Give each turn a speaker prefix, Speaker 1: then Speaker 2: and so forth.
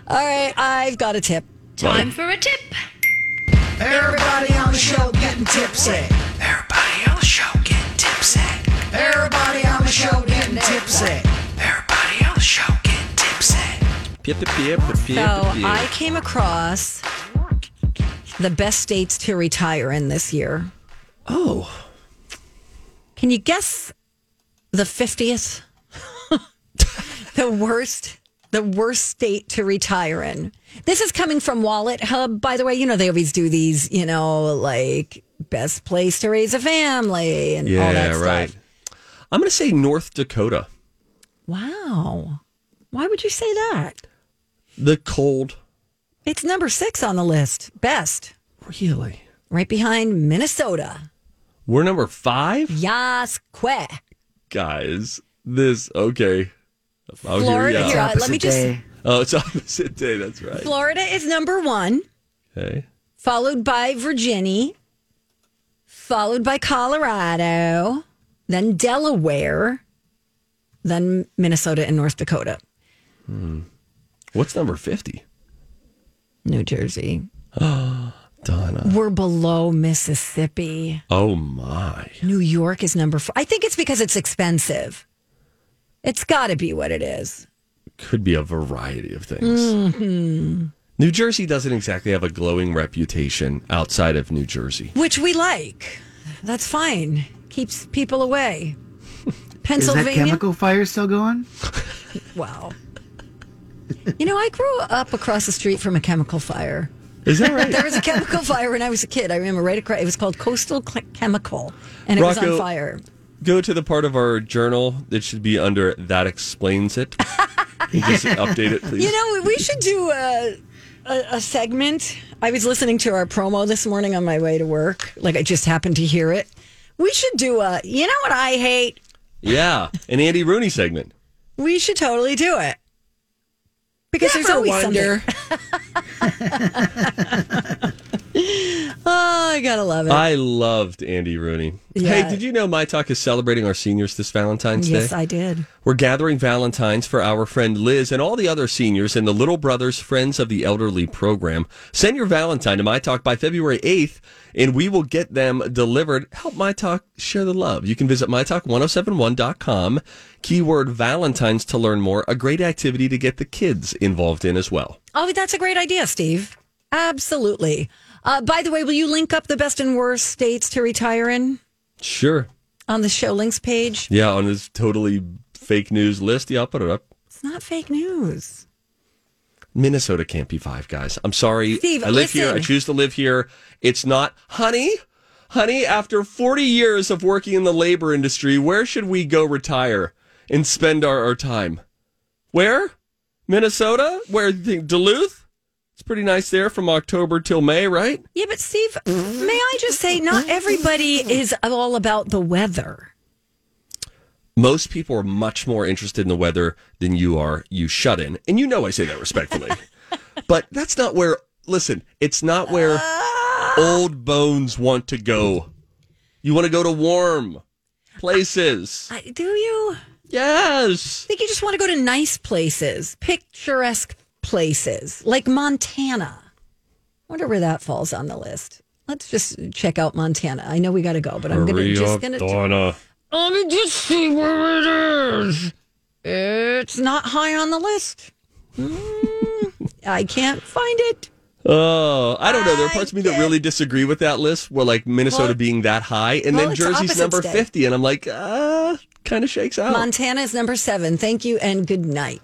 Speaker 1: All right, I've got a tip.
Speaker 2: Time for a tip.
Speaker 3: Everybody on the show getting tipsy.
Speaker 4: Everybody on the show getting tipsy.
Speaker 3: Everybody on the show getting tipsy.
Speaker 4: Everybody on the show getting tipsy.
Speaker 1: So I came across the best states to retire in this year.
Speaker 5: Oh.
Speaker 1: Can you guess the 50th? The worst state to retire in. This is coming from Wallet Hub, by the way. You know, they always do these, like best place to raise a family and all that stuff.
Speaker 5: Right. I'm going to say North Dakota.
Speaker 1: Wow. Why would you say that?
Speaker 5: The cold.
Speaker 1: It's number 6 on the list. Best.
Speaker 5: Really?
Speaker 1: Right behind Minnesota.
Speaker 5: We're number 5?
Speaker 1: Yas que.
Speaker 5: Guys, okay.
Speaker 1: Florida, let me just...
Speaker 5: Oh, it's opposite day, that's right.
Speaker 1: Florida is number 1.
Speaker 5: Okay.
Speaker 1: Followed by Virginia. Followed by Colorado. Then Delaware. Then Minnesota and North Dakota.
Speaker 5: What's number 50?
Speaker 1: New Jersey.
Speaker 5: Donna.
Speaker 1: We're below Mississippi.
Speaker 5: Oh, my.
Speaker 1: New York is number 4. I think it's because it's expensive. It's got to be what it is.
Speaker 5: Could be a variety of things. Mm-hmm. New Jersey doesn't exactly have a glowing reputation outside of New Jersey.
Speaker 1: Which we like. That's fine. Keeps people away. Pennsylvania.
Speaker 2: Is that chemical fire still going?
Speaker 1: Wow. I grew up across the street from a chemical fire.
Speaker 5: Is that right?
Speaker 1: There was a chemical fire when I was a kid. I remember right across. It was called Coastal Chemical, and it was on fire.
Speaker 5: Go to the part of our journal that should be under That Explains It. Just update it, please.
Speaker 1: We should do a segment. I was listening to our promo this morning on my way to work. Like, I just happened to hear it. We should do you know what I hate?
Speaker 5: Yeah, an Andy Rooney segment.
Speaker 1: We should totally do it. Because there's always something. Oh, I gotta love it.
Speaker 5: I loved Andy Rooney.
Speaker 1: Yeah.
Speaker 5: Hey, did you know My Talk is celebrating our seniors this Valentine's Day?
Speaker 1: Yes, I did.
Speaker 5: We're gathering Valentines for our friend Liz and all the other seniors and the Little Brothers Friends of the Elderly program. Send your Valentine to My Talk by February 8th, and we will get them delivered. Help My Talk share the love. You can visit mytalk1071.com, keyword Valentines to learn more. A great activity to get the kids involved in as well.
Speaker 1: Oh, that's a great idea, Steve. Absolutely. By the way, will you link up the best and worst states to retire in?
Speaker 5: Sure.
Speaker 1: On the show links page?
Speaker 5: Yeah, on this totally fake news list. Yeah, I'll put it up.
Speaker 1: It's not fake news.
Speaker 5: Minnesota can't be 5, guys. I'm sorry.
Speaker 1: Steve,
Speaker 5: I live here. I choose to live here. It's not. Honey, after 40 years of working in the labor industry, where should we go retire and spend our time? Where? Minnesota? Where? Duluth? It's pretty nice there from October till May, right?
Speaker 1: Yeah, but Steve, may I just say, not everybody is all about the weather.
Speaker 5: Most people are much more interested in the weather than you are. You shut in. And I say that respectfully. But that's not where, listen, it's not where old bones want to go. You want to go to warm places.
Speaker 1: Do you?
Speaker 5: Yes.
Speaker 1: I think you just want to go to nice places, picturesque places, like Montana. Wonder where that falls on the list. Let's just check out Montana. I know we got to go, but I'm just going to... Let me just see where it is. It's not high on the list. I can't find it.
Speaker 5: Oh, I don't know. There are parts of me that really disagree with that list, where like Minnesota being that high, and then Jersey's number 50, and I'm like, kind of shakes out.
Speaker 1: Montana is number 7. Thank you and good night.